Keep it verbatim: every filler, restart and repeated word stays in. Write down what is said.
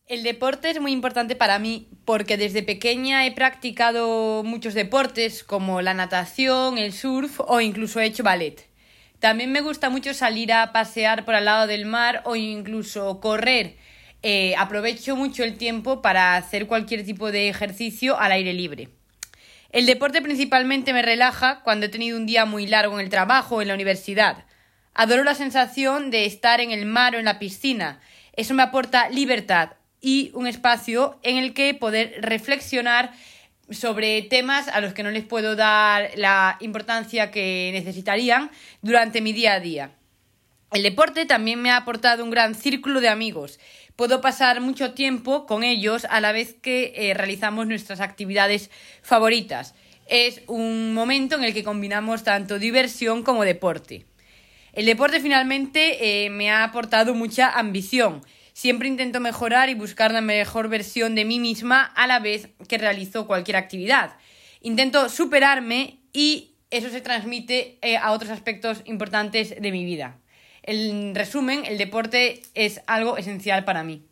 El deporte es muy importante para mí porque desde pequeña he practicado muchos deportes como la natación, el surf o incluso he hecho ballet. También me gusta mucho salir a pasear por al lado del mar o incluso correr. Eh, aprovecho mucho el tiempo para hacer cualquier tipo de ejercicio al aire libre. El deporte principalmente me relaja cuando he tenido un día muy largo en el trabajo o en la universidad. Adoro la sensación de estar en el mar o en la piscina. Eso me aporta libertad y un espacio en el que poder reflexionar sobre temas a los que no les puedo dar la importancia que necesitarían durante mi día a día. El deporte también me ha aportado un gran círculo de amigos. Puedo pasar mucho tiempo con ellos a la vez que eh, realizamos nuestras actividades favoritas. Es un momento en el que combinamos tanto diversión como deporte. El deporte finalmente eh, me ha aportado mucha ambición. Siempre intento mejorar y buscar la mejor versión de mí misma a la vez que realizo cualquier actividad. Intento superarme y eso se transmite eh, a otros aspectos importantes de mi vida. En resumen, el deporte es algo esencial para mí.